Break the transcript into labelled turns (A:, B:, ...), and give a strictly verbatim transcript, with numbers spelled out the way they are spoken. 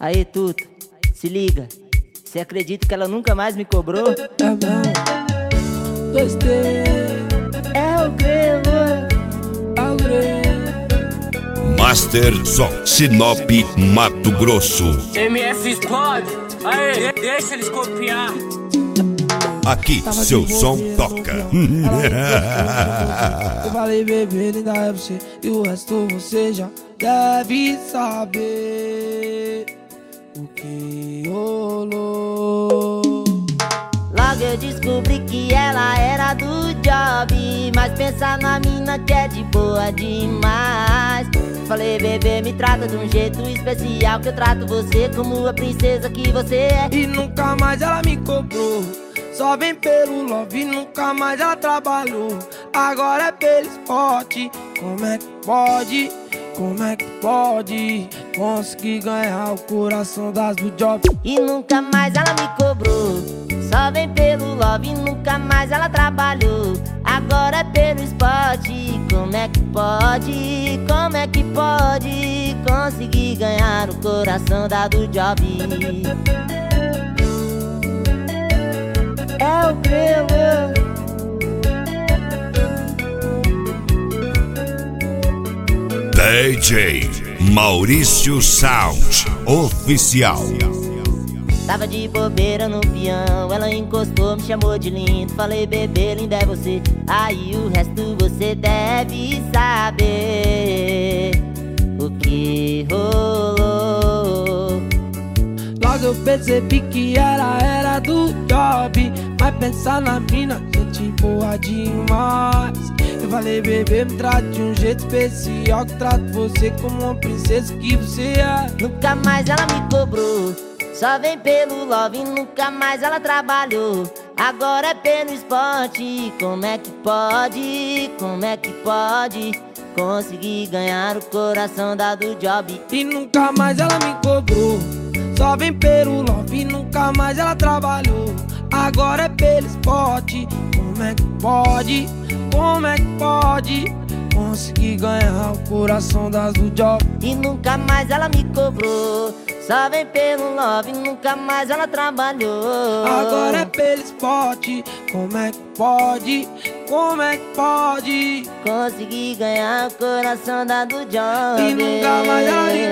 A: Aí, Tuto, se liga. Você acredita que ela nunca mais me cobrou?
B: É mesmo. Gostei.
A: É o Grelo.
B: É o Grelo.
C: Master Som, Sinop, Mato Grosso.
D: M F explode. Aê, deixa eles copiar.
C: Aqui seu som toca.
B: Eu falei, bebê, linda é você. E o resto você já deve saber o que rolou.
A: Logo eu descobri que ela era do job, mas pensa na mina que é de boa demais. Falei, bebê, me trata de um jeito especial, que eu trato você como a princesa que você é.
B: E nunca mais ela me cobrou, só vem pelo love, nunca mais ela trabalhou. Agora é pelo esporte. Como é que pode, como é que pode conseguir ganhar o coração das do job?
A: E nunca mais ela me cobrou, só vem pelo love, nunca mais ela trabalhou. Agora é pelo esporte. Como é que pode, como é que pode conseguir ganhar o coração da do job? É o Grelo.
C: D J Maurício Sound Oficial.
A: Tava de bobeira no peão, ela encostou, me chamou de lindo. Falei, bebê, linda é você. Aí o resto você deve saber o que rolou.
B: Logo eu percebi que ela era do job, mas pensar na mina, gente boa demais. Eu falei, bebê, me trate de um jeito especial, que trato você como uma princesa que você é.
A: Nunca mais ela me cobrou, só vem pelo love, nunca mais ela trabalhou. Agora é pelo esporte. Como é que pode, como é que pode conseguir ganhar o coração da do job?
B: E nunca mais ela me cobrou, só vem pelo love, nunca mais ela trabalhou. Agora é pelo esporte. Como é que pode, como é que pode conseguir ganhar o coração das do job?
A: E nunca mais ela me cobrou, só vem pelo love, nunca mais ela trabalhou.
B: Agora é pelo esporte. Como é que pode, como é que pode
A: conseguir ganhar o coração da do job?
B: e nunca mais ela me